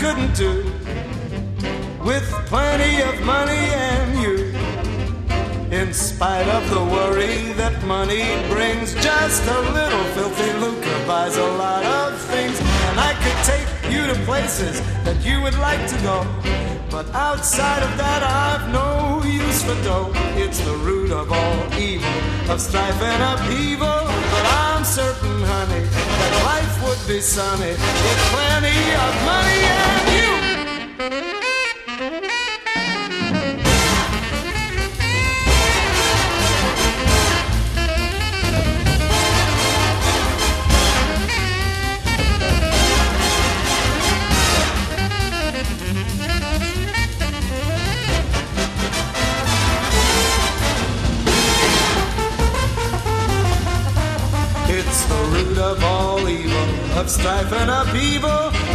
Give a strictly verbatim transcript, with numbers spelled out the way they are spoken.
couldn't do with plenty of money and you. In spite of the worry that money brings, just a little filthy lucre buys a lot of things. And I could take you to places that you would like to go, but outside of that I've no use for dough. It's the root of all evil, of strife and upheaval. But I'm certain, honey, that life would be sunny with plenty of money and you. It's the root of all evil, of strife and upheaval.